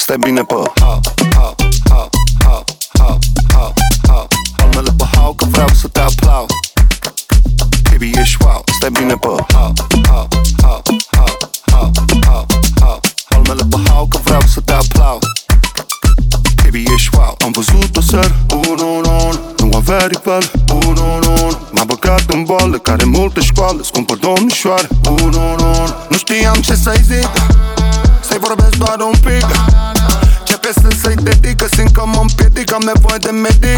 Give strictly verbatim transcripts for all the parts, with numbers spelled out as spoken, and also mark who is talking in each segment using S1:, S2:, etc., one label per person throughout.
S1: Stai bine pe hau, hau, hau, hau, hau, hau, hau. Palmele pe hau că vreau să te aplaud. Baby, ești wow. Stai bine pe hau, hau, hau, hau, hau, hau, hau. Palmele pe hau că vreau să te aplaud. Baby, ești wow. Am văzut-o ser, unu, unu, unu. Nu avea rival, unu, unu, unu. M-a băgat în boală, care multă școală. Scumpă domnișoară, unu, unu, unu. Nu știam ce să-i zic, să-i vorbesc doar un pic. Ce piesă să-i dedică, simt că mă împiedic, am nevoie de medic.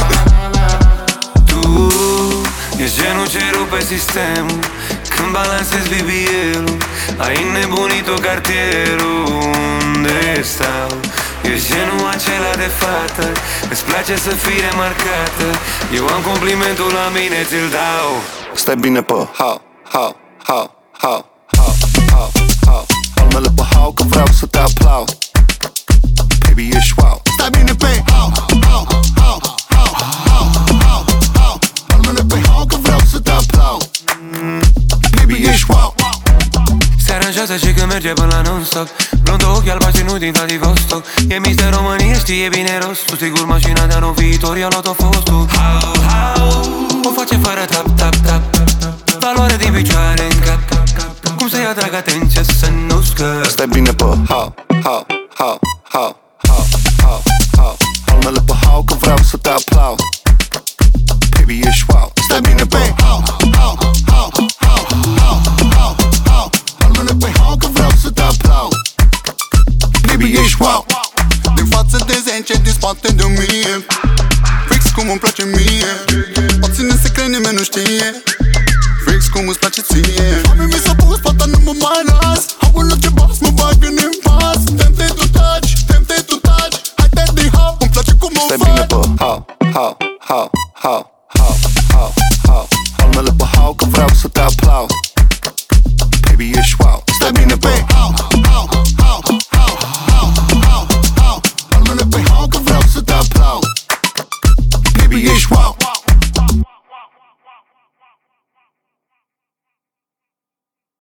S2: Tu ești genul ce rupe sistemul când balansezi B B L-ul. Ai înnebunit-o cartierul unde stau. Ești genul acela de fată, îți place să fii remarcată. Eu am complimentul la mine, ți-l dau.
S1: Stai bine pe hau, hau, hau, hau, hau, hau, hau. Palmele pe hau că vreau să te aplaud. Baby, ești wow.
S3: Stai bine pe hau, hau, hau, hau, hau, hau, hau. Palmele pe hau că vreau să te aplaud. Baby, ești wow.
S2: Se aranjează și când merge până la non-stop. Blondă, ochi albaștri, nu din Vladivostok. E mister România, știe bine rostul. Sigur mașina de anul viitor i-a luat-o fostul. Hau, hau, o face fără tap, tap, tap. Valoare din picioare în cap. Cum să-i atrag atenția să nu scăp.
S1: Stai bine pe hau, hau, hau, hau, hau, hau, hau. Palmele pe hau că vreau să te aplaud. Baby, ești wow.
S3: Stai bine pe hau, hau, hau, hau, hau, hau, hau. Palmele pe hau că vreau să te aplaud. Baby, ești wow. Din față de zece, din spate de o mie. Fix cum îmi place mie. O ține secret, nimeni nu știe. Fix cum îți place ție. Mami mi s-a pus pata, nu mă mai las. Hau în orice bas, mă bag în impas. Tempted to touch, tempted to touch. Hai-te de hau, îmi place cum o fac.
S1: Stai bine pe hau, hau, hau, hau, hau, hau, hau. Palmele pe hau că vreau să te aplaud. Baby, ești wow.
S3: Stai bine pe hau.